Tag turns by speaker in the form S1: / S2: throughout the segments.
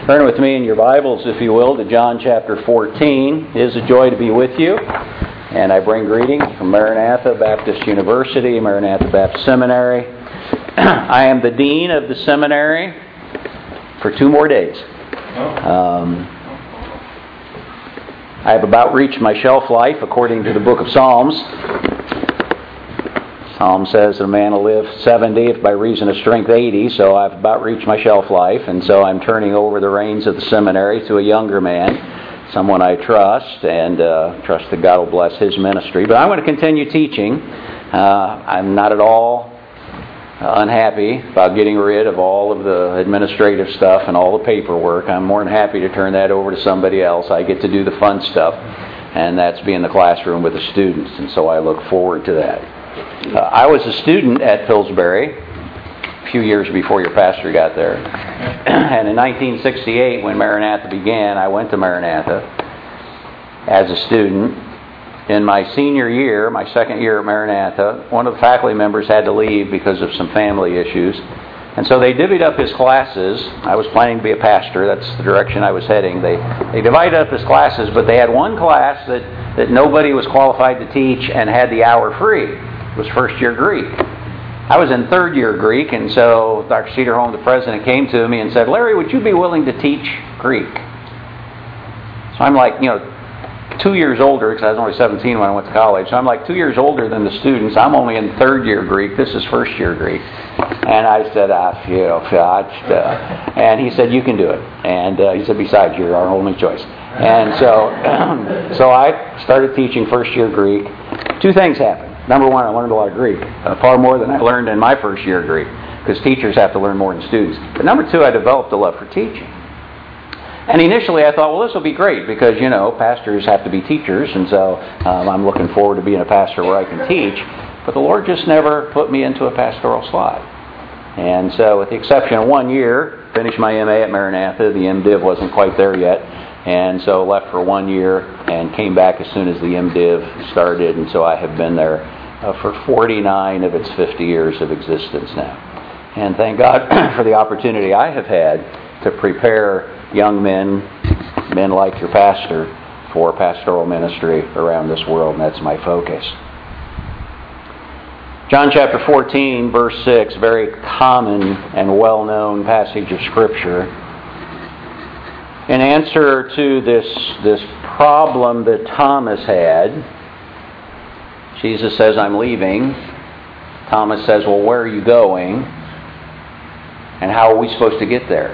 S1: Turn with me in your Bibles, if you will, to John chapter 14. It is a joy to be with you. And I bring greetings from Maranatha Baptist University, Maranatha Baptist Seminary. I am the dean of the seminary for 2 more days. I have about reached my shelf life according to the book of Psalms. Psalm says that a man will live 70, if by reason of strength 80, so I've about reached my shelf life, and so I'm turning over the reins of the seminary to a younger man, someone I trust, and trust that God will bless his ministry. But I'm going to continue teaching. I'm not at all unhappy about getting rid of all of the administrative stuff and all the paperwork. I'm more than happy to turn that over to somebody else. I get to do the fun stuff, and that's be in the classroom with the students, and so I look forward to that. I was a student at Pillsbury a few years before your pastor got there. And in 1968, when Maranatha began, I went to Maranatha as a student. In my senior year, my second year at Maranatha, one of the faculty members had to leave because of some family issues. And so they divvied up his classes. I was planning to be a pastor. That's the direction I was heading. They divided up his classes, but they had one class that nobody was qualified to teach and had the hour free. It was first year Greek. I was in third year Greek, and so Dr. Cedarholm, the president, came to me and said, "Larry, would you be willing to teach Greek?" So I'm like, 2 years older, because I was only 17 when I went to college. So I'm like 2 years older than the students. I'm only in third year Greek. This is first year Greek. And I said, and he said, "You can do it." And he said, "Besides, you're our only choice." And so I started teaching first year Greek. 2 things happened. Number one, I learned a lot of Greek, far more than I learned in my first year Greek, because teachers have to learn more than students. But number 2, I developed a love for teaching. And initially I thought, well, this will be great because, pastors have to be teachers, and so I'm looking forward to being a pastor where I can teach. But the Lord just never put me into a pastoral slot. And so with the exception of 1 year, finished my MA at Maranatha, the MDiv wasn't quite there yet, and so left for 1 year and came back as soon as the MDiv started, and so I have been there for 49 of its 50 years of existence now. And thank God for the opportunity I have had to prepare young men like your pastor, for pastoral ministry around this world, and that's my focus. John chapter 14, verse 6, very common and well-known passage of Scripture. In answer to this problem that Thomas had, Jesus says, "I'm leaving." Thomas says, "Well, where are you going? And how are we supposed to get there?"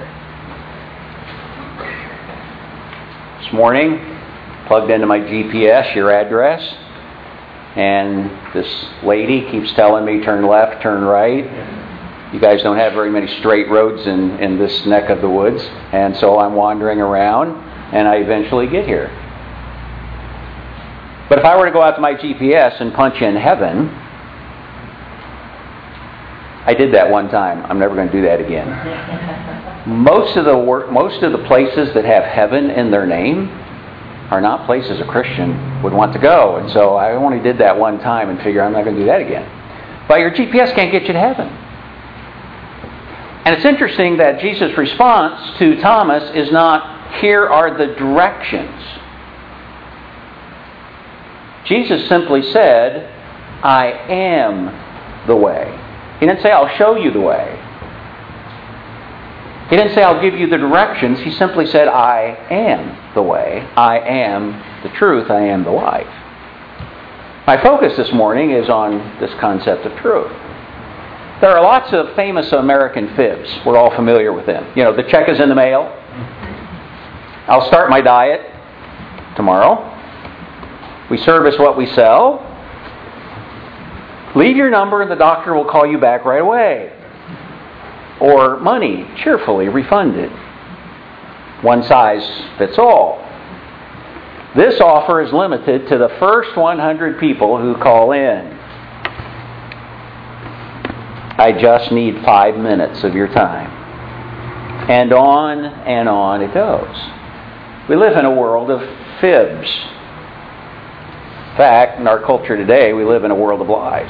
S1: This morning, plugged into my GPS your address, and this lady keeps telling me, "Turn left, turn right." You guys don't have very many straight roads in this neck of the woods, and so I'm wandering around, and I eventually get here. But if I were to go out to my GPS and punch in heaven, I did that one time. I'm never going to do that again. Most of the places that have heaven in their name are not places a Christian would want to go, and so I only did that one time and figure I'm not going to do that again. But your GPS can't get you to heaven. And it's interesting that Jesus' response to Thomas is not, "Here are the directions." Jesus simply said, "I am the way." He didn't say, "I'll show you the way." He didn't say, "I'll give you the directions." He simply said, "I am the way. I am the truth. I am the life." My focus this morning is on this concept of truth. There are lots of famous American fibs. We're all familiar with them. The check is in the mail. I'll start my diet tomorrow. We service what we sell. Leave your number and the doctor will call you back right away. Or money cheerfully refunded. One size fits all. This offer is limited to the first 100 people who call in. I just need 5 minutes of your time. And on it goes. We live in a world of fibs. In fact, in our culture today, we live in a world of lies.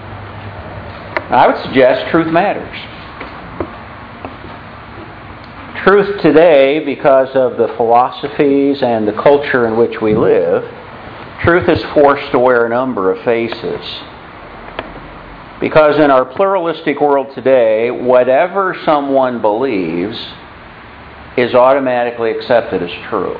S1: I would suggest truth matters. Truth today, because of the philosophies and the culture in which we live, truth is forced to wear a number of faces. Because in our pluralistic world today, whatever someone believes is automatically accepted as true.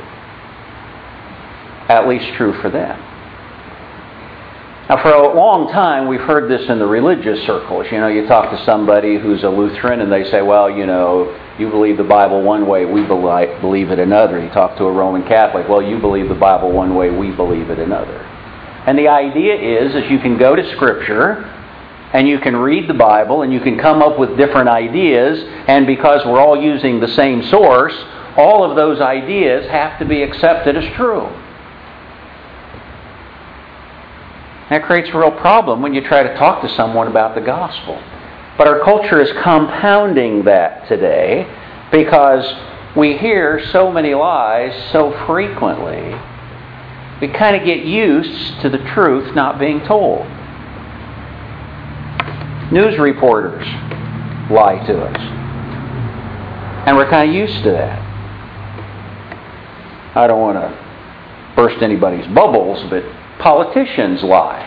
S1: At least true for them. Now, for a long time, we've heard this in the religious circles. You talk to somebody who's a Lutheran and they say, well, you believe the Bible one way, we believe it another. You talk to a Roman Catholic, well, you believe the Bible one way, we believe it another. And the idea is you can go to Scripture and you can read the Bible and you can come up with different ideas, and because we're all using the same source, all of those ideas have to be accepted as true. That creates a real problem when you try to talk to someone about the gospel. But our culture is compounding that today because we hear so many lies so frequently, we kind of get used to the truth not being told. News reporters lie to us. And we're kind of used to that. I don't want to burst anybody's bubbles, but politicians lie.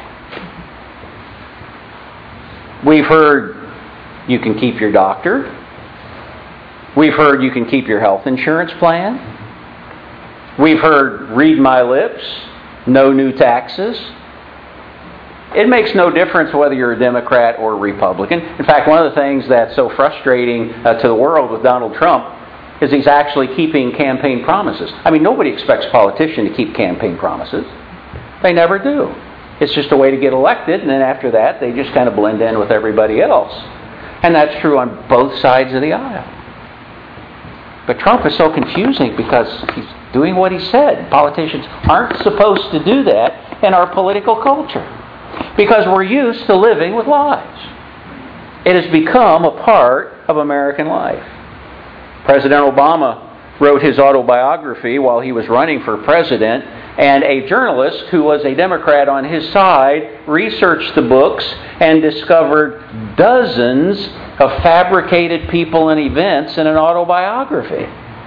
S1: We've heard you can keep your doctor. We've heard you can keep your health insurance plan. We've heard read my lips, no new taxes. It makes no difference whether you're a Democrat or a Republican. In fact, one of the things that's so frustrating to the world with Donald Trump is he's actually keeping campaign promises. I mean, nobody expects a politician to keep campaign promises. They never do. It's just a way to get elected, and then after that, they just kind of blend in with everybody else. And that's true on both sides of the aisle. But Trump is so confusing because he's doing what he said. Politicians aren't supposed to do that in our political culture because we're used to living with lies. It has become a part of American life. President Obama wrote his autobiography while he was running for president, and a journalist who was a Democrat on his side researched the books and discovered dozens of fabricated people and events in an autobiography.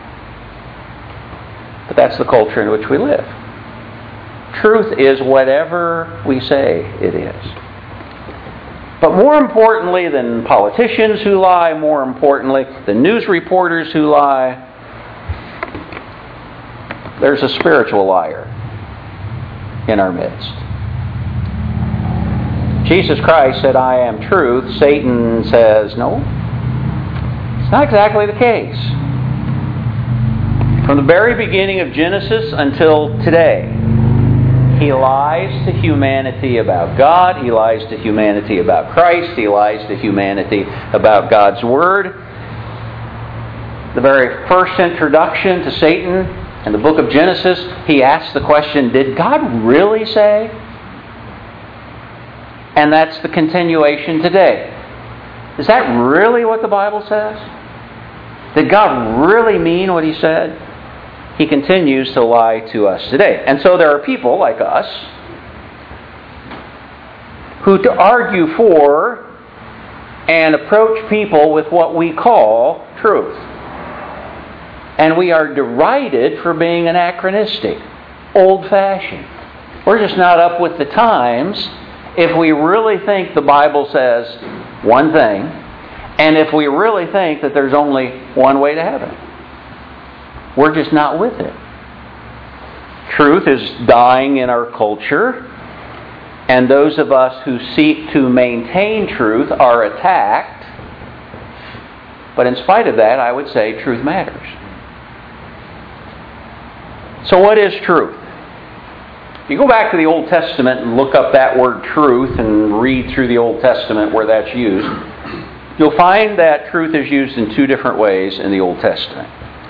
S1: But that's the culture in which we live. Truth is whatever we say it is. But more importantly than politicians who lie, more importantly than news reporters who lie, there's a spiritual liar in our midst. Jesus Christ said, I am truth. Satan says, no, it's not exactly the case. From the very beginning of Genesis until today, he lies to humanity about God. He lies to humanity about Christ. He lies to humanity about God's Word. The very first introduction to Satan in the book of Genesis, he asks the question, did God really say? And that's the continuation today. Is that really what the Bible says? Did God really mean what he said? He continues to lie to us today. And so there are people like us who argue for and approach people with what we call truth. And we are derided for being anachronistic, old-fashioned. We're just not up with the times if we really think the Bible says one thing, and if we really think that there's only one way to heaven. We're just not with it. Truth is dying in our culture, and those of us who seek to maintain truth are attacked. But in spite of that, I would say truth matters. So what is truth? If you go back to the Old Testament and look up that word truth and read through the Old Testament where that's used, you'll find that truth is used in two different ways in the Old Testament.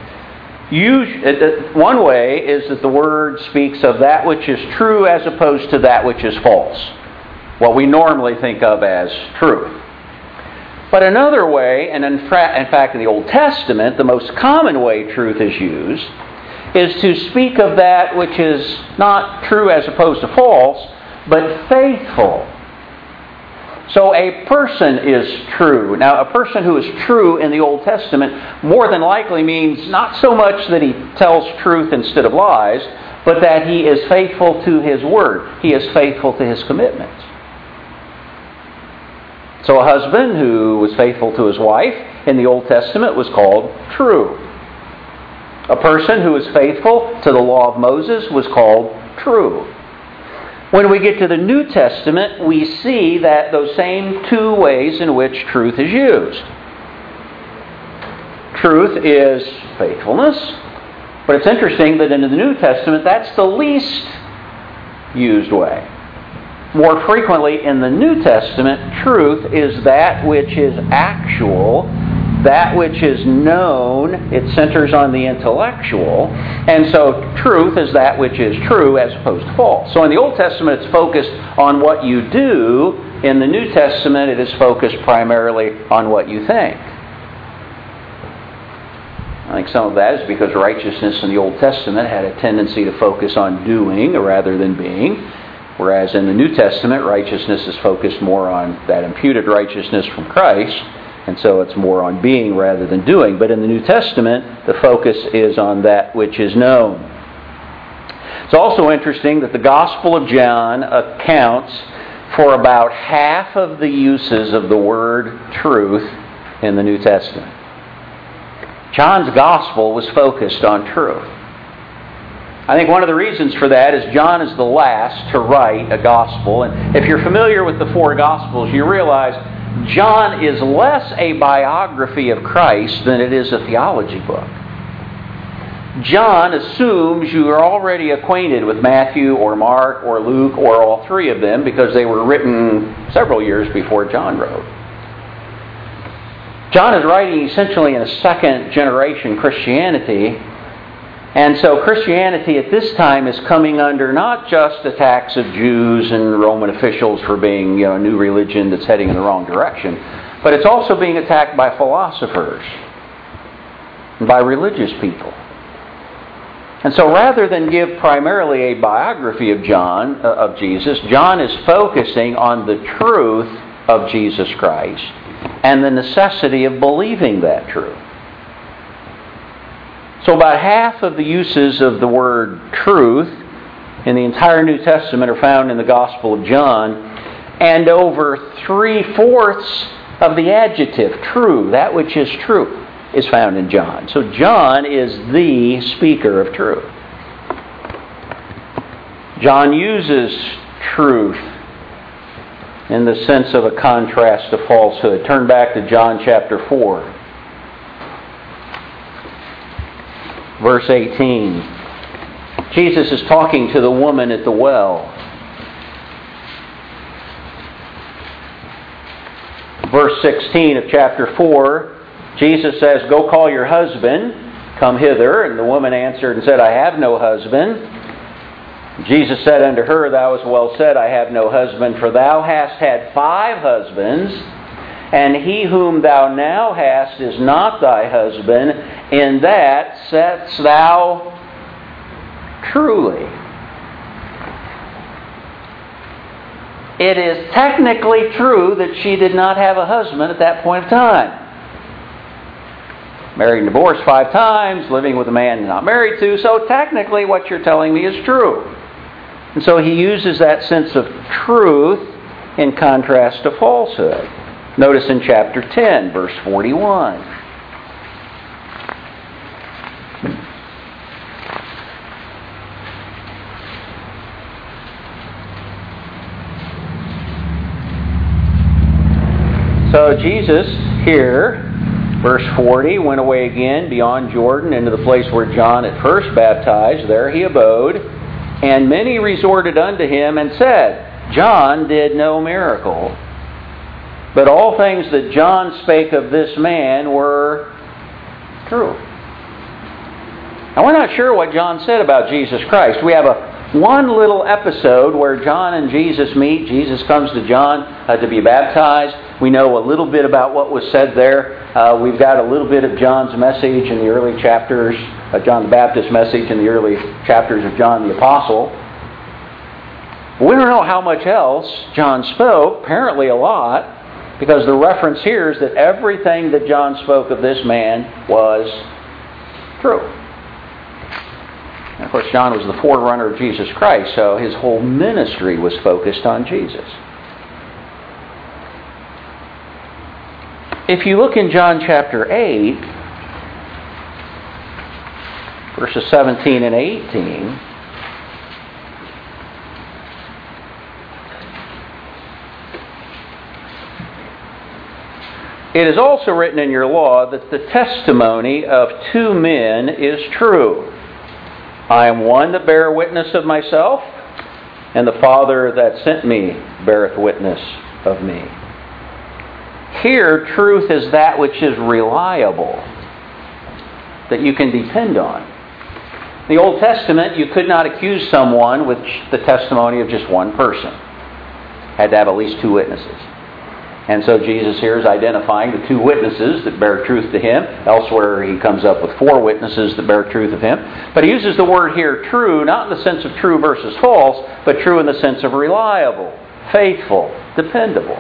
S1: One way is that the word speaks of that which is true as opposed to that which is false, what we normally think of as truth. But another way, and in fact in the Old Testament, the most common way truth is used, is to speak of that which is not true as opposed to false, but faithful. So a person is true. Now, a person who is true in the Old Testament more than likely means not so much that he tells truth instead of lies, but that he is faithful to his word. He is faithful to his commitments. So a husband who was faithful to his wife in the Old Testament was called true. A person who was faithful to the law of Moses was called true. When we get to the New Testament, we see that those same two ways in which truth is used. Truth is faithfulness, but it's interesting that in the New Testament, that's the least used way. More frequently in the New Testament, truth is that which is actual, that which is known. It centers on the intellectual. And so truth is that which is true as opposed to false. So in the Old Testament, it's focused on what you do. In the New Testament, it is focused primarily on what you think. I think some of that is because righteousness in the Old Testament had a tendency to focus on doing rather than being. Whereas in the New Testament, righteousness is focused more on that imputed righteousness from Christ. And so it's more on being rather than doing. But in the New Testament, the focus is on that which is known. It's also interesting that the Gospel of John accounts for about half of the uses of the word truth in the New Testament. John's Gospel was focused on truth. I think one of the reasons for that is John is the last to write a Gospel. And if you're familiar with the four Gospels, you realize John is less a biography of Christ than it is a theology book. John assumes you are already acquainted with Matthew or Mark or Luke or all three of them because they were written several years before John wrote. John is writing essentially in a second generation Christianity. And so Christianity at this time is coming under not just attacks of Jews and Roman officials for being a new religion that's heading in the wrong direction, but it's also being attacked by philosophers and by religious people. And so rather than give primarily a biography of Jesus, John is focusing on the truth of Jesus Christ and the necessity of believing that truth. So about half of the uses of the word truth in the entire New Testament are found in the Gospel of John, and over 3/4 of the adjective true, that which is true, is found in John. So John is the speaker of truth. John uses truth in the sense of a contrast to falsehood. Turn back to John chapter 4. Verse 18. Jesus is talking to the woman at the well. Verse 16 of chapter 4, Jesus says, "Go call your husband, come hither." And the woman answered and said, "I have no husband." Jesus said unto her, "Thou hast well said, I have no husband, for thou hast had 5 husbands, and he whom thou now hast is not thy husband. In that saidst thou truly." It is technically true that she did not have a husband at that point of time. Married and divorced 5 times, living with a man not married to, so technically what you're telling me is true. And so he uses that sense of truth in contrast to falsehood. Notice in chapter 10, verse 41. So Jesus here, verse 40, went away again beyond Jordan into the place where John at first baptized. There he abode, and many resorted unto him and said, "John did no miracle, but all things that John spake of this man were true." Now we're not sure what John said about Jesus Christ. We have one little episode where John and Jesus meet. Jesus comes to John to be baptized. We know a little bit about what was said there. We've got a little bit of John's message in the early chapters, John the Baptist's message in the early chapters of John the Apostle. We don't know how much else John spoke, apparently a lot, because the reference here is that everything that John spoke of this man was true. And of course, John was the forerunner of Jesus Christ, so his whole ministry was focused on Jesus. If you look in John chapter 8, verses 17 and 18, it is also written in your law that the testimony of two men is true. I am one that bear witness of myself, and the Father that sent me beareth witness of me. Here, truth is that which is reliable, that you can depend on. In the Old Testament, you could not accuse someone with the testimony of just one person. Had to have at least two witnesses. And so Jesus here is identifying the two witnesses that bear truth to him. Elsewhere he comes up with four witnesses that bear truth of him. But he uses the word here true, not in the sense of true versus false, but true in the sense of reliable, faithful, dependable.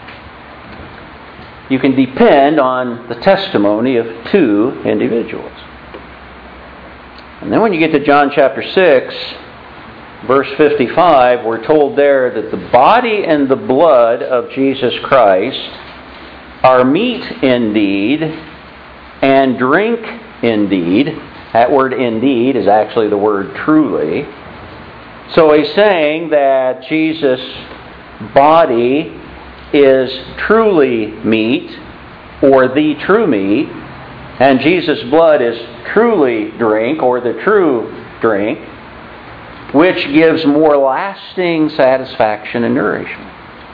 S1: You can depend on the testimony of two individuals. And then when you get to John chapter 6, verse 55, we're told there that the body and the blood of Jesus Christ are meat indeed and drink indeed. That word indeed is actually the word truly. So he's saying that Jesus' body is truly meat, or the true meat, and Jesus' blood is truly drink, or the true drink, which gives more lasting satisfaction and nourishment.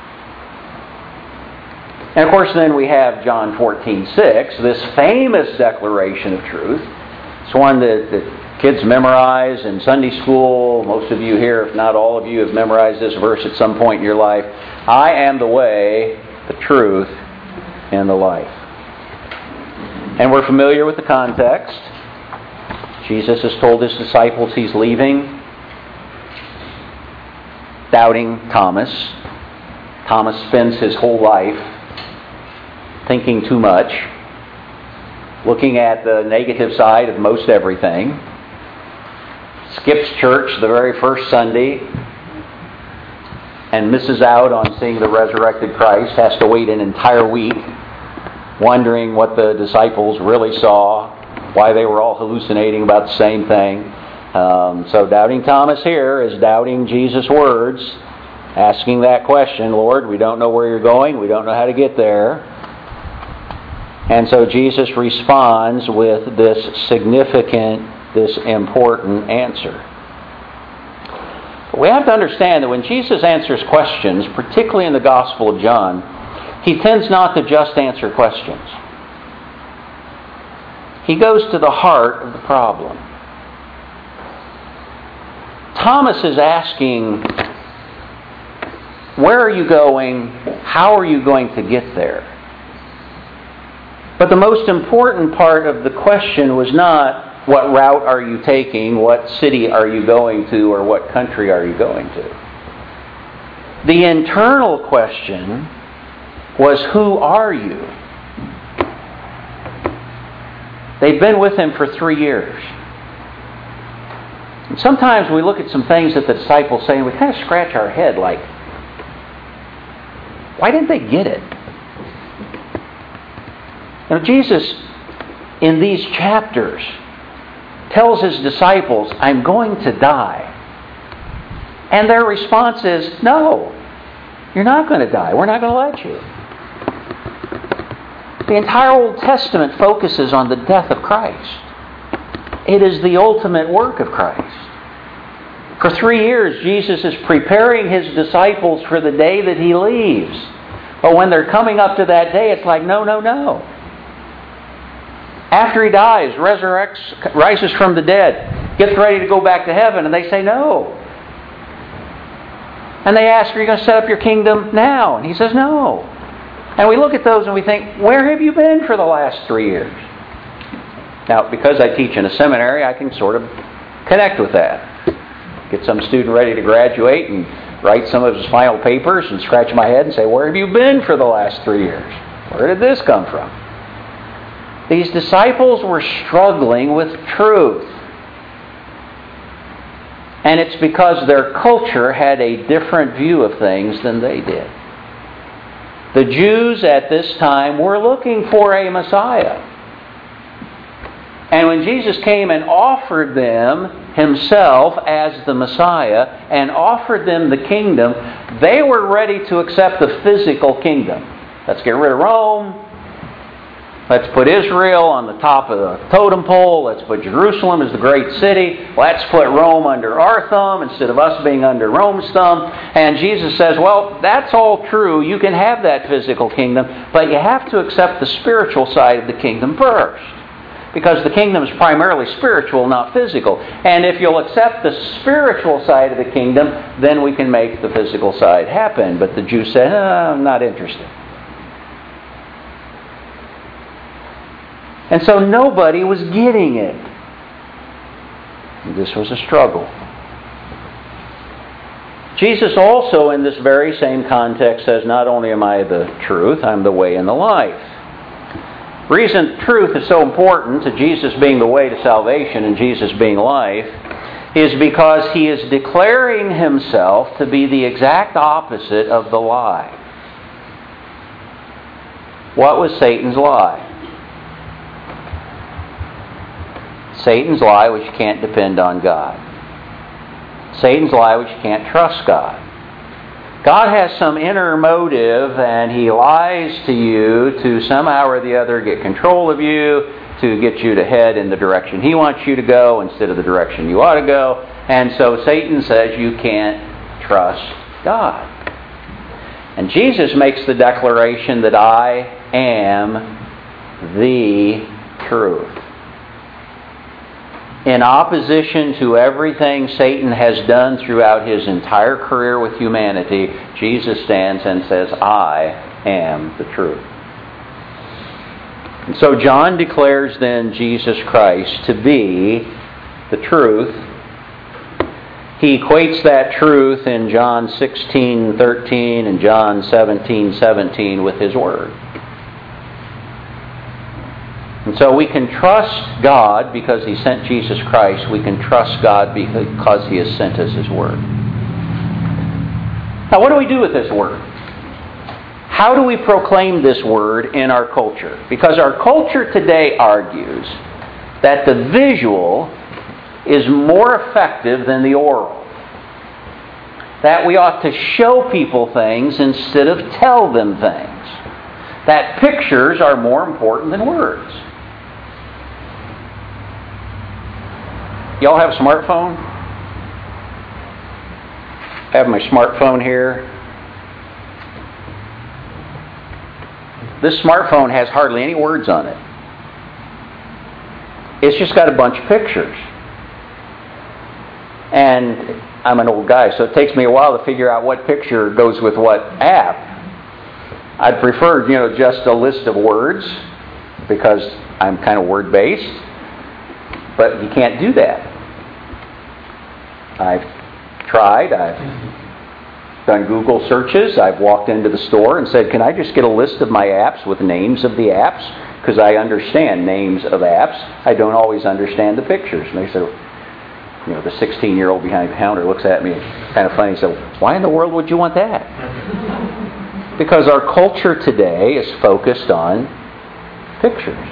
S1: And of course then we have John 14:6, this famous declaration of truth. It's one that kids memorize in Sunday school. Most of you here, if not all of you, have memorized this verse at some point in your life. I am the way, the truth, and the life. And we're familiar with the context. Jesus has told his disciples he's leaving. Doubting Thomas. Thomas spends his whole life thinking too much, looking at the negative side of most everything, skips church the very first Sunday, and misses out on seeing the resurrected Christ, has to wait an entire week, wondering what the disciples really saw, why they were all hallucinating about the same thing. So doubting Thomas here is doubting Jesus' words, asking that question, Lord, we don't know where you're going, we don't know how to get there. And so Jesus responds with this significant, this important answer. We have to understand that when Jesus answers questions, particularly in the Gospel of John, he tends not to just answer questions. He goes to the heart of the problem. Thomas is asking, where are you going? How are you going to get there? But the most important part of the question was not, what route are you taking? What city are you going to? Or what country are you going to? The internal question was, who are you? They've been with him for 3 years. And sometimes we look at some things that the disciples say and we kind of scratch our head like, why didn't they get it? Now, Jesus, in these chapters, tells his disciples, I'm going to die. And their response is, no, you're not going to die. We're not going to let you. The entire Old Testament focuses on the death of Christ. It is the ultimate work of Christ. For 3 years, Jesus is preparing his disciples for the day that he leaves. But when they're coming up to that day, it's like, no, no, no. After he dies, resurrects, rises from the dead, gets ready to go back to heaven, and they say no. And they ask, are you going to set up your kingdom now? And he says no. And we look at those and we think, where have you been for the last 3 years? Now, because I teach in a seminary, I can sort of connect with that. Get some student ready to graduate, and write some of his final papers and scratch my head and say, where have you been for the last 3 years? Where did this come from? These disciples were struggling with truth. And it's because their culture had a different view of things than they did. The Jews at this time were looking for a Messiah. And when Jesus came and offered them Himself as the Messiah and offered them the kingdom, they were ready to accept the physical kingdom. Let's get rid of Rome. Let's put Israel on the top of the totem pole. Let's put Jerusalem as the great city. Let's put Rome under our thumb instead of us being under Rome's thumb. And Jesus says, well, that's all true. You can have that physical kingdom, but you have to accept the spiritual side of the kingdom first. Because the kingdom is primarily spiritual, not physical. And if you'll accept the spiritual side of the kingdom, then we can make the physical side happen. But the Jews said, I'm not interested. And so nobody was getting it. This was a struggle. Jesus also, in this very same context, says, not only am I the truth, I'm the way and the life. The reason truth is so important to Jesus being the way to salvation and Jesus being life is because He is declaring Himself to be the exact opposite of the lie. What was Satan's lie? Satan's lie was you can't depend on God. Satan's lie was you can't trust God. God has some inner motive and He lies to you to somehow or the other get control of you, to get you to head in the direction He wants you to go instead of the direction you ought to go. And so Satan says you can't trust God. And Jesus makes the declaration that I am the truth. In opposition to everything Satan has done throughout his entire career with humanity, Jesus stands and says, I am the truth. And so John declares then Jesus Christ to be the truth. He equates that truth in John 16:13 and John 17:17 with His Word. And so we can trust God because He sent Jesus Christ. We can trust God because He has sent us His Word. Now, what do we do with this Word? How do we proclaim this Word in our culture? Because our culture today argues that the visual is more effective than the oral. That we ought to show people things instead of tell them things. That pictures are more important than words. Y'all have a smartphone? I have my smartphone here. This smartphone has hardly any words on it. It's just got a bunch of pictures. And I'm an old guy, so it takes me a while to figure out what picture goes with what app. I'd prefer, just a list of words because I'm kind of word-based. But you can't do that. I've tried. I've done Google searches. I've walked into the store and said, can I just get a list of my apps with names of the apps? Because I understand names of apps. I don't always understand the pictures. And they said, the 16-year-old behind the counter looks at me kind of funny and said, why in the world would you want that? Because our culture today is focused on pictures.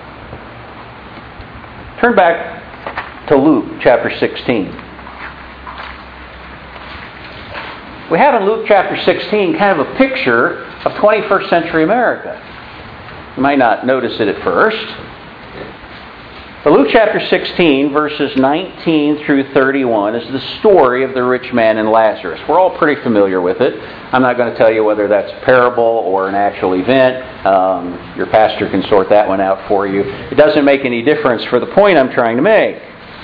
S1: Turn back to Luke chapter 16. We have in Luke chapter 16 kind of a picture of 21st century America. You might not notice it at first. But Luke chapter 16, verses 19 through 31 is the story of the rich man and Lazarus. We're all pretty familiar with it. I'm not going to tell you whether that's a parable or an actual event. Your pastor can sort that one out for you. It doesn't make any difference for the point I'm trying to make.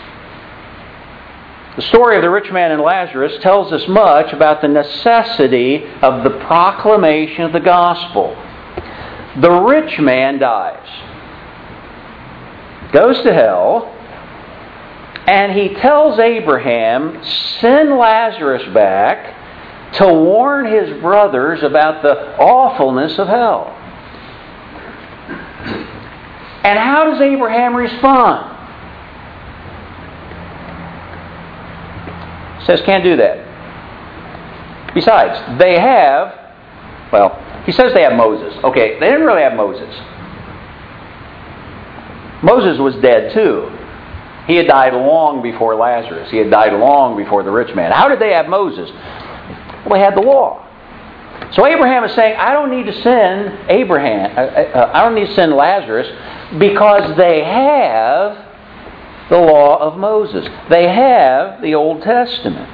S1: The story of the rich man and Lazarus tells us much about the necessity of the proclamation of the gospel. The rich man dies, goes to hell, and he tells Abraham, send Lazarus back to warn his brothers about the awfulness of hell. And how does Abraham respond? He says, can't do that. Besides, they have, he says they have Moses. Okay, they didn't really have Moses. Moses was dead too. He had died long before Lazarus. He had died long before the rich man. How did they have Moses? Well, they had the law. So Abraham is saying, I don't need to send I don't need to send Lazarus because they have the law of Moses. They have the Old Testament.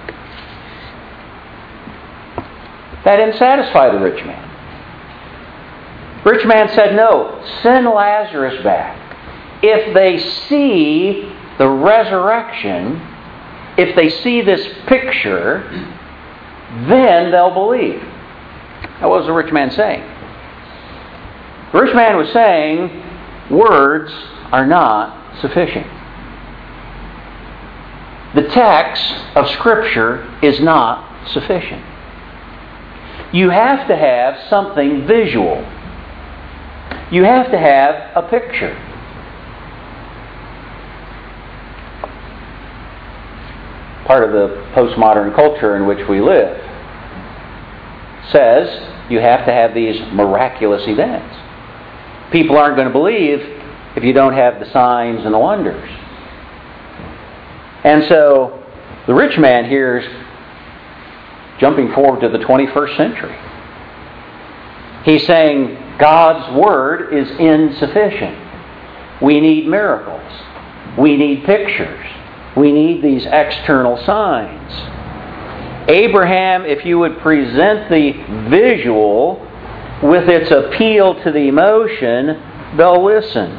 S1: That didn't satisfy the rich man. The rich man said, no, send Lazarus back. If they see the resurrection, if they see this picture, then they'll believe. Now, what was the rich man saying? The rich man was saying, words are not sufficient. The text of Scripture is not sufficient. You have to have something visual. You have to have a picture. Part of the postmodern culture in which we live says you have to have these miraculous events. People aren't going to believe if you don't have the signs and the wonders. And so the rich man here is jumping forward to the 21st century. He's saying God's Word is insufficient. We need miracles. We need pictures. We need these external signs. Abraham, if you would present the visual with its appeal to the emotion, they'll listen.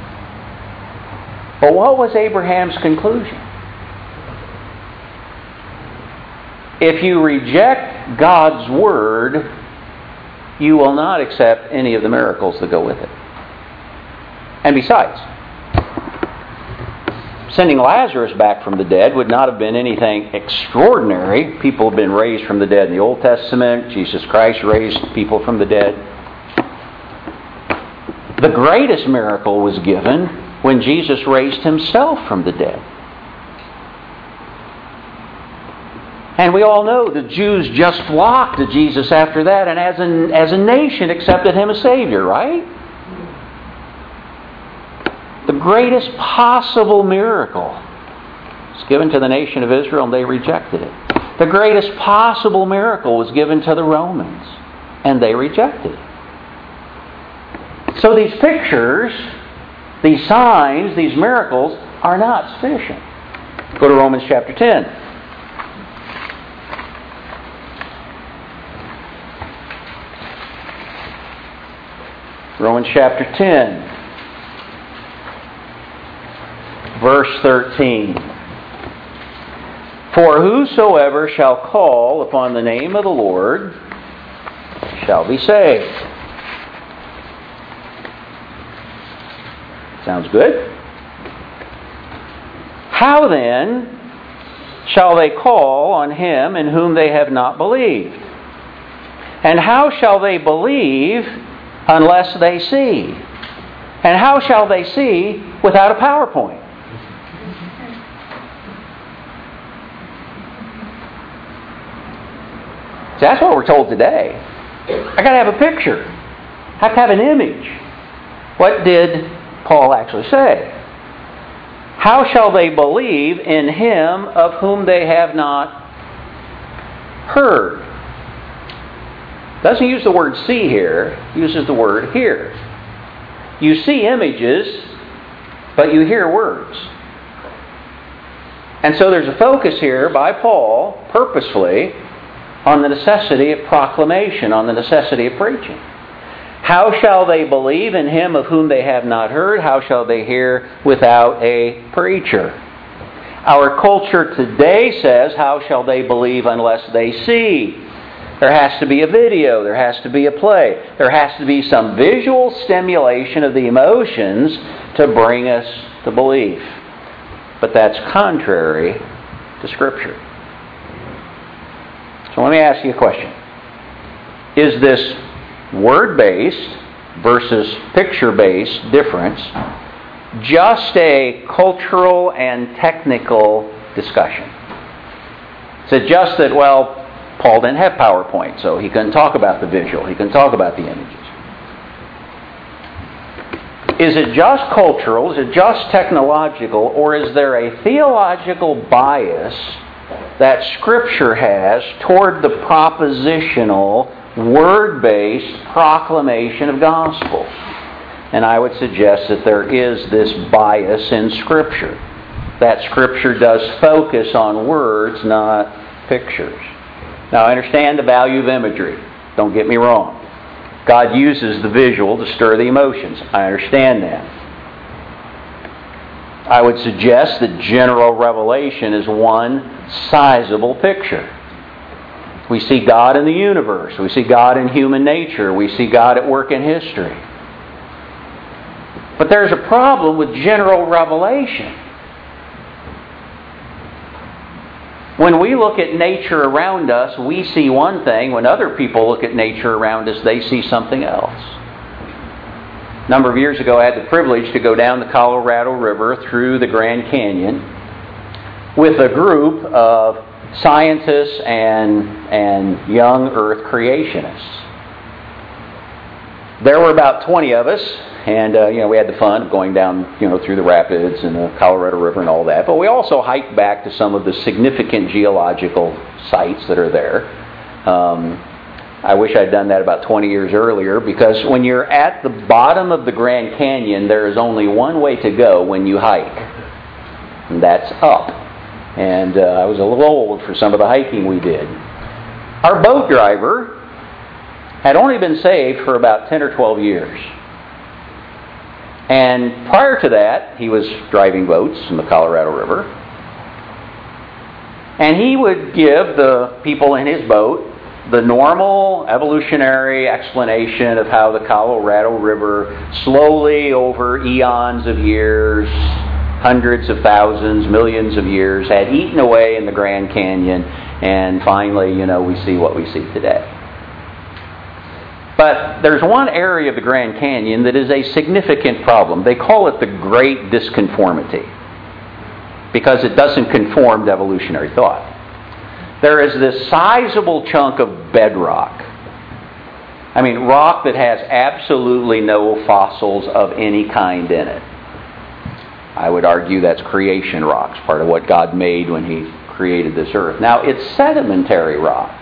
S1: But what was Abraham's conclusion? If you reject God's Word, you will not accept any of the miracles that go with it. And besides, sending Lazarus back from the dead would not have been anything extraordinary. People have been raised from the dead in the Old Testament. Jesus Christ raised people from the dead. The greatest miracle was given when Jesus raised Himself from the dead. And we all know the Jews just flocked to Jesus after that, and as a nation accepted Him as Savior, right? The greatest possible miracle was given to the nation of Israel, and they rejected it. The greatest possible miracle was given to the Romans, and they rejected it. So these pictures, these signs, these miracles are not sufficient. Go to Romans chapter 10. Romans chapter 10. Verse 13. For whosoever shall call upon the name of the Lord shall be saved. Sounds good? How then shall they call on Him in whom they have not believed? And how shall they believe unless they see? And how shall they see without a PowerPoint? That's what we're told today. I got to have a picture. I have to have an image. What did Paul actually say? How shall they believe in Him of whom they have not heard? Doesn't use the word see here, uses the word hear. You see images, but you hear words. And so there's a focus here by Paul, purposefully, on the necessity of proclamation, on the necessity of preaching. How shall they believe in Him of whom they have not heard? How shall they hear without a preacher? Our culture today says, how shall they believe unless they see? There has to be a video. There has to be a play. There has to be some visual stimulation of the emotions to bring us to belief. But that's contrary to Scripture. So Let me ask you a question. Is this word-based versus picture-based difference just a cultural and technical discussion? Is it just that, well, Paul didn't have PowerPoint, so he couldn't talk about the visual, he couldn't talk about the images? Is it just cultural, is it just technological, or is there a theological bias that Scripture has toward the propositional, word-based proclamation of gospel? And I would suggest that there is this bias in Scripture. That Scripture does focus on words, not pictures. Now, I understand the value of imagery. Don't get me wrong. God uses the visual to stir the emotions. I understand that. I would suggest that general revelation is one sizable picture. We see God in the universe. We see God in human nature. We see God at work in history. But there's a problem with general revelation. When we look at nature around us, we see one thing. When other people look at nature around us, they see something else. A number of years ago, I had the privilege to go down the Colorado River through the Grand Canyon with a group of scientists and young Earth creationists. There were about 20 of us, and we had the fun of going down through the rapids and the Colorado River and all that. But we also hiked back to some of the significant geological sites that are there. I wish I'd done that about 20 years earlier, because when you're at the bottom of the Grand Canyon, there is only one way to go when you hike, and that's up. And I was a little old for some of the hiking we did. Our boat driver had only been saved for about 10 or 12 years. And prior to that, he was driving boats in the Colorado River. And he would give the people in his boat the normal evolutionary explanation of how the Colorado River slowly over eons of years, hundreds of thousands, millions of years, had eaten away in the Grand Canyon, and finally, we see what we see today. But there's one area of the Grand Canyon that is a significant problem. They call it the Great Disconformity, because it doesn't conform to evolutionary thought. There is this sizable chunk of bedrock. Rock that has absolutely no fossils of any kind in it. I would argue that's creation rocks, part of what God made when He created this earth. Now, it's sedimentary rock.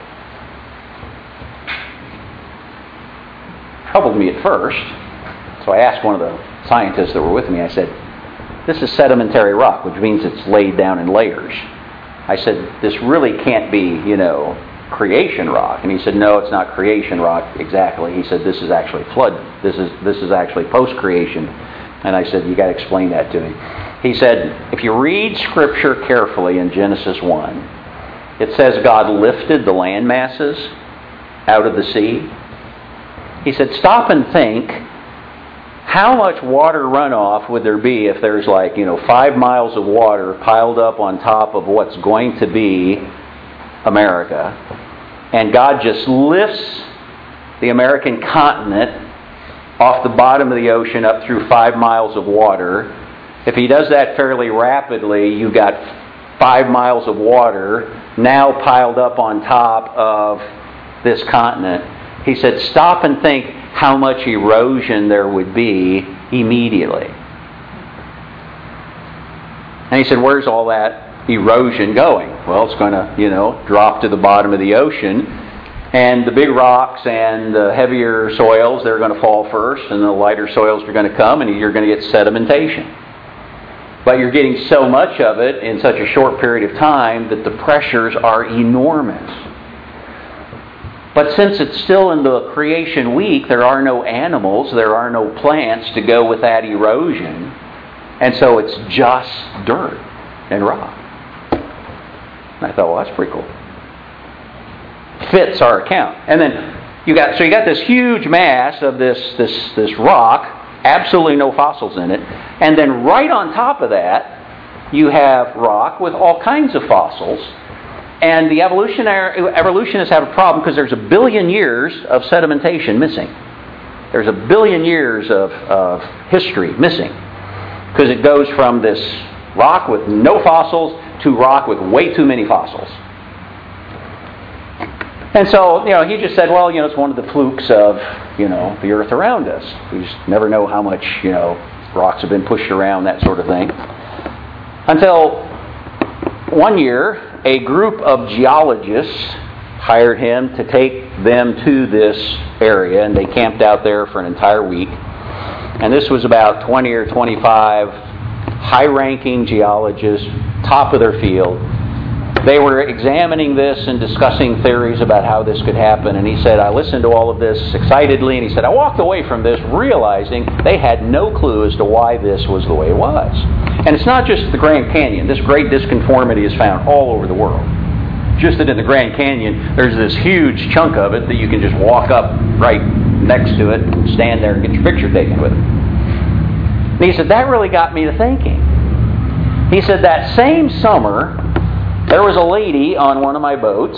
S1: Troubled me at first, so I asked one of the scientists that were with me, I said, this is sedimentary rock, which means it's laid down in layers. I said, this really can't be, creation rock. And he said, no, it's not creation rock exactly. He said, this is actually flood. This is actually post-creation. And I said, you got to explain that to me. He said, if you read Scripture carefully in Genesis 1, it says God lifted the land masses out of the sea. He said, stop and think, how much water runoff would there be if there's 5 miles of water piled up on top of what's going to be America, and God just lifts the American continent off the bottom of the ocean up through 5 miles of water. If He does that fairly rapidly, you've got 5 miles of water now piled up on top of this continent. He said, stop and think how much erosion there would be immediately. And he said, where's all that erosion going? Well, it's going to, drop to the bottom of the ocean. And the big rocks and the heavier soils, they're going to fall first. And the lighter soils are going to come, and you're going to get sedimentation. But you're getting so much of it in such a short period of time that the pressures are enormous. But since it's still in the creation week, there are no animals, there are no plants to go with that erosion. And so it's just dirt and rock. And I thought, well, that's pretty cool. Fits our account. And then you got this huge mass of this rock, absolutely no fossils in it. And then right on top of that, you have rock with all kinds of fossils. And the evolutionists have a problem because there's 1 billion years of sedimentation missing. There's 1 billion years of history missing. Because it goes from this rock with no fossils to rock with way too many fossils. And so, he just said, well, it's one of the flukes of, the earth around us. We just never know how much, rocks have been pushed around, that sort of thing. Until one year, a group of geologists hired him to take them to this area, and they camped out there for an entire week. And this was about 20 or 25 high-ranking geologists, top of their field. They were examining this and discussing theories about how this could happen. And he said, I listened to all of this excitedly, and he said, I walked away from this realizing they had no clue as to why this was the way it was. And it's not just the Grand Canyon. This great disconformity is found all over the world. Just that in the Grand Canyon, there's this huge chunk of it that you can just walk up right next to it and stand there and get your picture taken with it. And he said, that really got me to thinking. He said, that same summer, there was a lady on one of my boats,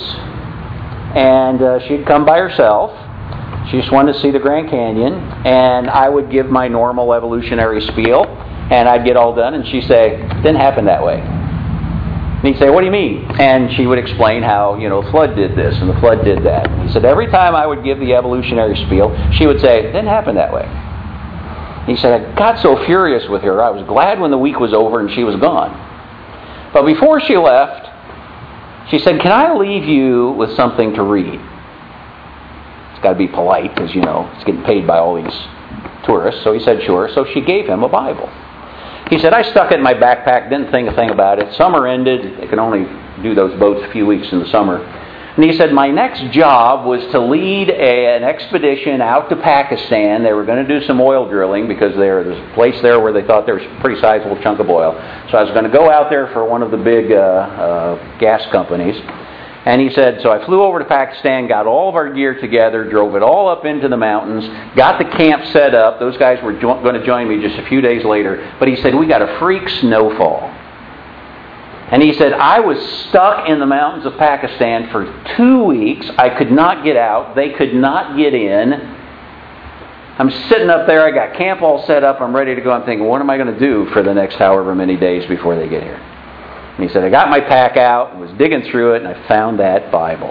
S1: and she'd come by herself. She just wanted to see the Grand Canyon, and I would give my normal evolutionary spiel, and I'd get all done, and she'd say, didn't happen that way. And he'd say, what do you mean? And she would explain how, the flood did this, and the flood did that. And he said, every time I would give the evolutionary spiel, she would say, didn't happen that way. He said, I got so furious with her, I was glad when the week was over and she was gone. But before she left, she said, can I leave you with something to read? It's got to be polite because, it's getting paid by all these tourists. So he said, sure. So she gave him a Bible. He said, I stuck it in my backpack, didn't think a thing about it. Summer ended. They could only do those boats a few weeks in the summer. And he said, my next job was to lead an expedition out to Pakistan. They were going to do some oil drilling because there's a place there where they thought there was a pretty sizable chunk of oil. So I was going to go out there for one of the big gas companies. And he said, so I flew over to Pakistan, got all of our gear together, drove it all up into the mountains, got the camp set up. Those guys were going to join me just a few days later. But he said, we got a freak snowfall. And he said, I was stuck in the mountains of Pakistan for 2 weeks. I could not get out. They could not get in. I'm sitting up there. I got camp all set up. I'm ready to go. I'm thinking, what am I going to do for the next however many days before they get here? And he said, I got my pack out and was digging through it, and I found that Bible.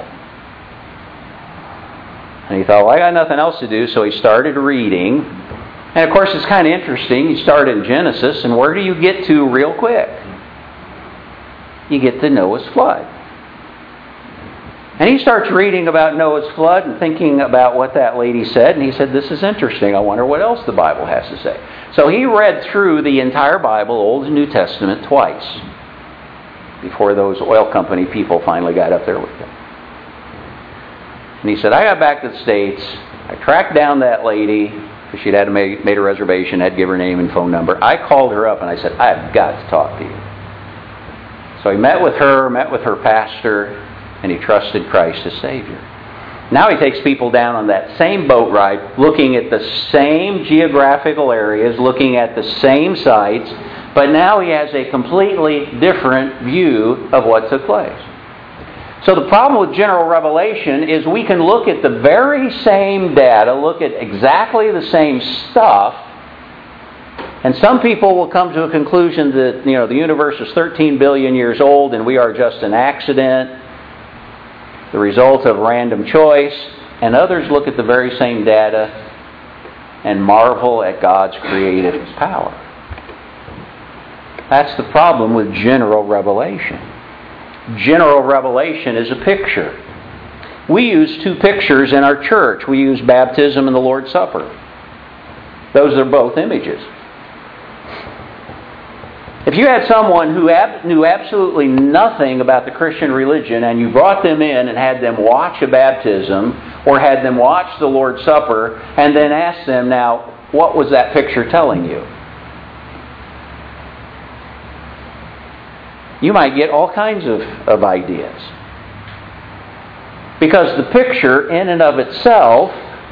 S1: And he thought, well, I got nothing else to do, so he started reading. And of course, it's kind of interesting. You start in Genesis, and where do you get to real quick? You get to Noah's flood. And he starts reading about Noah's flood and thinking about what that lady said. And he said, this is interesting. I wonder what else the Bible has to say. So he read through the entire Bible, Old and New Testament, twice before those oil company people finally got up there with him. And he said, I got back to the States. I tracked down that lady because she'd had made a reservation. I'd give her name and phone number. I called her up and I said, I've got to talk to you. So he met with her pastor, and he trusted Christ as Savior. Now he takes people down on that same boat ride, looking at the same geographical areas, looking at the same sites, but now he has a completely different view of what took place. So the problem with general revelation is we can look at the very same data, look at exactly the same stuff, and some people will come to a conclusion that, the universe is 13 billion years old and we are just an accident, the result of random choice. And others look at the very same data and marvel at God's creative power. That's the problem with general revelation. General revelation is a picture. We use two pictures in our church. We use baptism and the Lord's Supper. Those are both images. If you had someone who knew absolutely nothing about the Christian religion and you brought them in and had them watch a baptism or had them watch the Lord's Supper and then asked them, now, what was that picture telling you? You might get all kinds of ideas. Because the picture in and of itself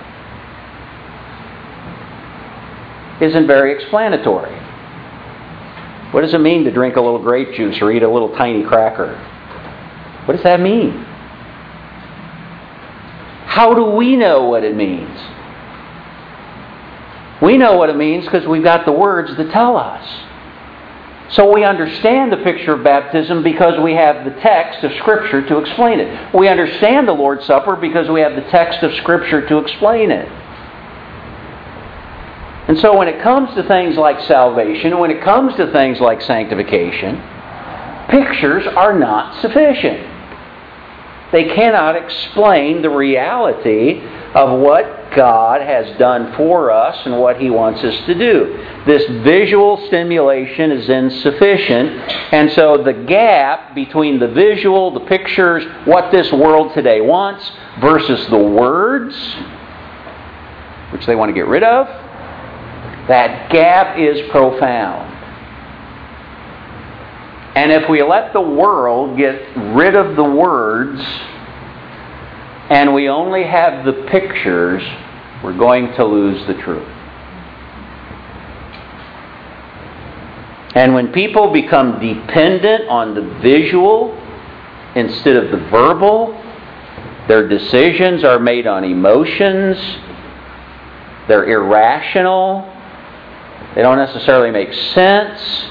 S1: isn't very explanatory. What does it mean to drink a little grape juice or eat a little tiny cracker? What does that mean? How do we know what it means? We know what it means because we've got the words that tell us. So we understand the picture of baptism because we have the text of Scripture to explain it. We understand the Lord's Supper because we have the text of Scripture to explain it. And so when it comes to things like salvation, when it comes to things like sanctification, pictures are not sufficient. They cannot explain the reality of what God has done for us and what He wants us to do. This visual stimulation is insufficient, and so the gap between the visual, the pictures, what this world today wants, versus the words, which they want to get rid of, that gap is profound. And if we let the world get rid of the words and we only have the pictures, we're going to lose the truth. And when people become dependent on the visual instead of the verbal, their decisions are made on emotions, they're irrational, they don't necessarily make sense.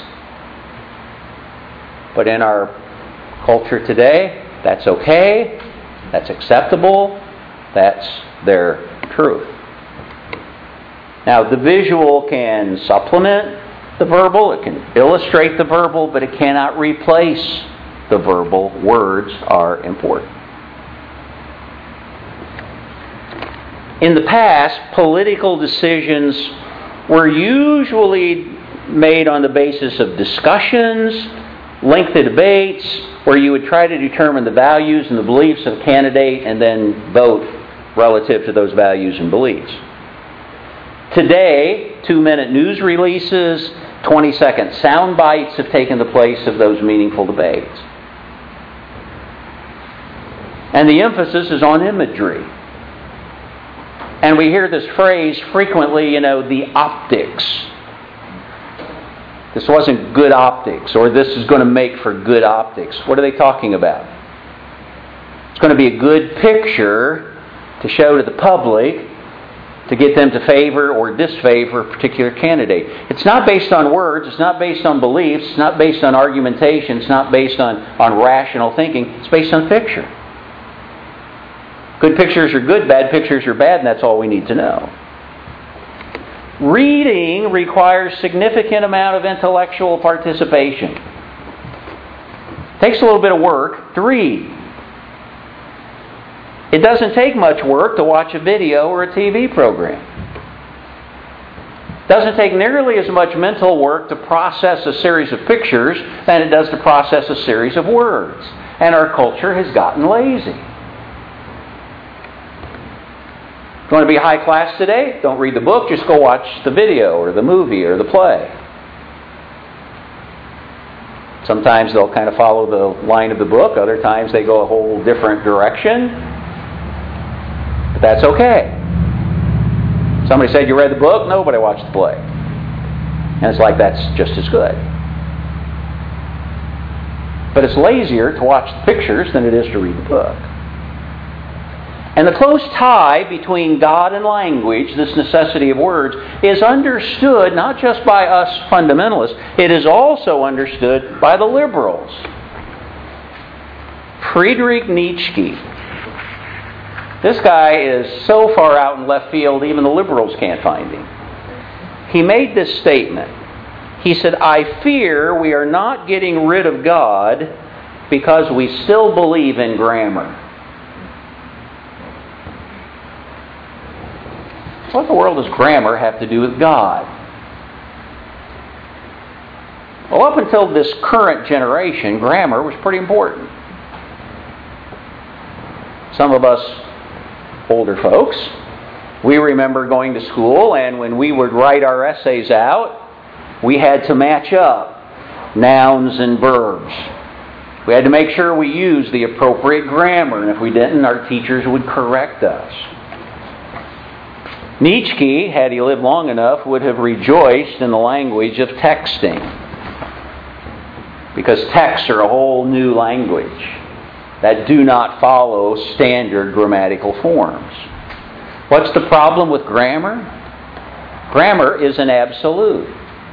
S1: But in our culture today, that's okay, that's acceptable, that's their truth. Now, the visual can supplement the verbal, it can illustrate the verbal, but it cannot replace the verbal. Words are important. In the past, political decisions were usually made on the basis of discussions, lengthy debates, where you would try to determine the values and the beliefs of a candidate and then vote relative to those values and beliefs. Today, 2-minute news releases, 20-second sound bites have taken the place of those meaningful debates. And the emphasis is on imagery. And we hear this phrase frequently, the optics. This wasn't good optics, or this is going to make for good optics. What are they talking about? It's going to be a good picture to show to the public to get them to favor or disfavor a particular candidate. It's not based on words, it's not based on beliefs, it's not based on argumentation, it's not based on rational thinking, it's based on picture. Good pictures are good, bad pictures are bad, and that's all we need to know. Reading requires significant amount of intellectual participation. It takes a little bit of work to read. It doesn't take much work to watch a video or a TV program. It doesn't take nearly as much mental work to process a series of pictures than it does to process a series of words. And our culture has gotten lazy. If you want to be high class today, don't read the book, just go watch the video or the movie or the play. Sometimes they'll kind of follow the line of the book, other times they go a whole different direction. But that's okay. Somebody said, you read the book? No, but I watched the play. And it's like, that's just as good. But it's lazier to watch the pictures than it is to read the book. And the close tie between God and language, this necessity of words, is understood not just by us fundamentalists, it is also understood by the liberals. Friedrich Nietzsche. This guy is so far out in left field, even the liberals can't find him. He made this statement. He said, I fear we are not getting rid of God because we still believe in grammar. What in the world does grammar have to do with God? Well, up until this current generation, grammar was pretty important. Some of us older folks, we remember going to school, and when we would write our essays out, we had to match up nouns and verbs. We had to make sure we used the appropriate grammar, and if we didn't, our teachers would correct us. Nietzsche, had he lived long enough, would have rejoiced in the language of texting, because texts are a whole new language. that do not follow standard grammatical forms. What's the problem with grammar? Grammar is an absolute.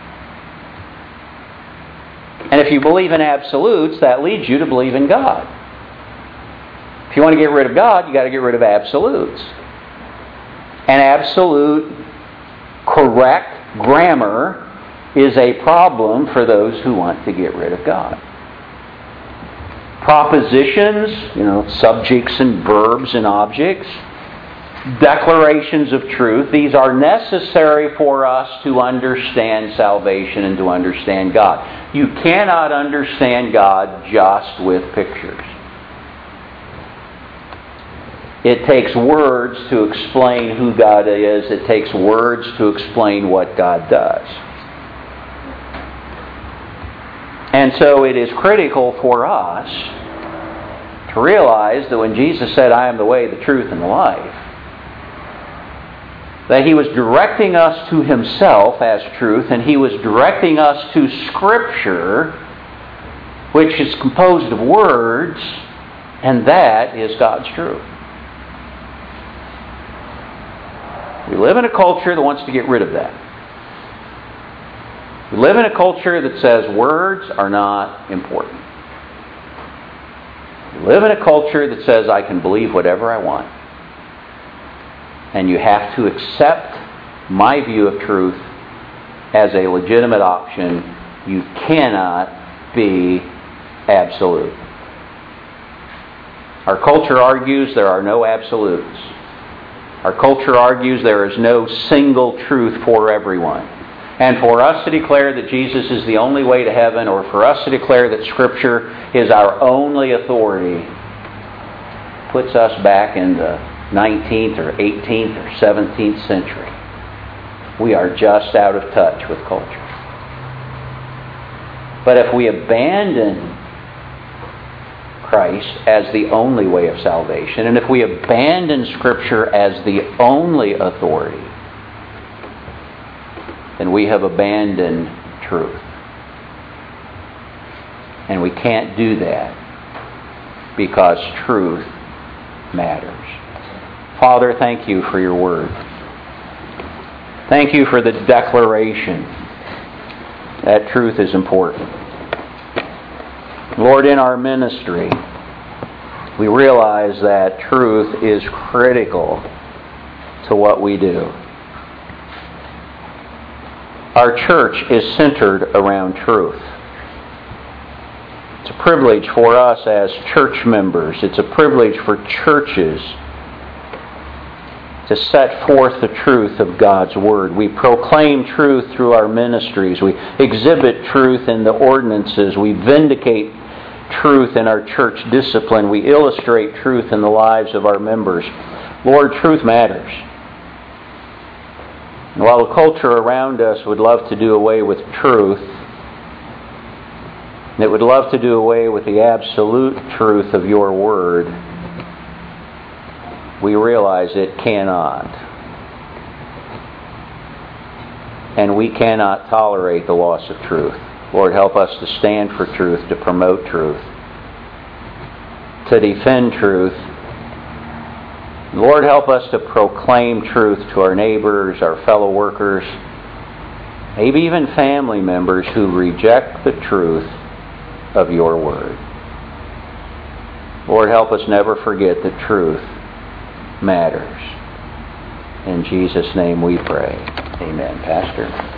S1: And if you believe in absolutes, that leads you to believe in God. If you want to get rid of God, you've got to get rid of absolutes. And absolute, correct grammar is a problem for those who want to get rid of God. Propositions, subjects and verbs and objects, declarations of truth, these are necessary for us to understand salvation and to understand God. You cannot understand God just with pictures. It takes words to explain who God is. It takes words to explain what God does. And so it is critical for us to realize that when Jesus said, "I am the way, the truth, and the life," that He was directing us to Himself as truth, and He was directing us to Scripture, which is composed of words, and that is God's truth. We live in a culture that wants to get rid of that. We live in a culture that says words are not important. We live in a culture that says I can believe whatever I want. And you have to accept my view of truth as a legitimate option. You cannot be absolute. Our culture argues there are no absolutes. Our culture argues there is no single truth for everyone. And for us to declare that Jesus is the only way to heaven, or for us to declare that Scripture is our only authority, puts us back in the 19th or 18th or 17th century. We are just out of touch with culture. But if we abandon Christ as the only way of salvation, and if we abandon Scripture as the only authority, then we have abandoned truth. And we can't do that because truth matters. Father, thank You for Your Word. Thank You for the declaration that truth is important. Lord, in our ministry, we realize that truth is critical to what we do. Our church is centered around truth. It's a privilege for us as church members. It's a privilege for churches to set forth the truth of God's Word. We proclaim truth through our ministries. We exhibit truth in the ordinances. We vindicate truth in our church discipline. We illustrate truth in the lives of our members. Lord, truth matters. And while the culture around us would love to do away with truth, and it would love to do away with the absolute truth of Your Word, we realize it cannot. And we cannot tolerate the loss of truth. Lord, help us to stand for truth, to promote truth, to defend truth. Lord, help us to proclaim truth to our neighbors, our fellow workers, maybe even family members who reject the truth of Your Word. Lord, help us never forget that truth matters. In Jesus' name we pray. Amen. Pastor.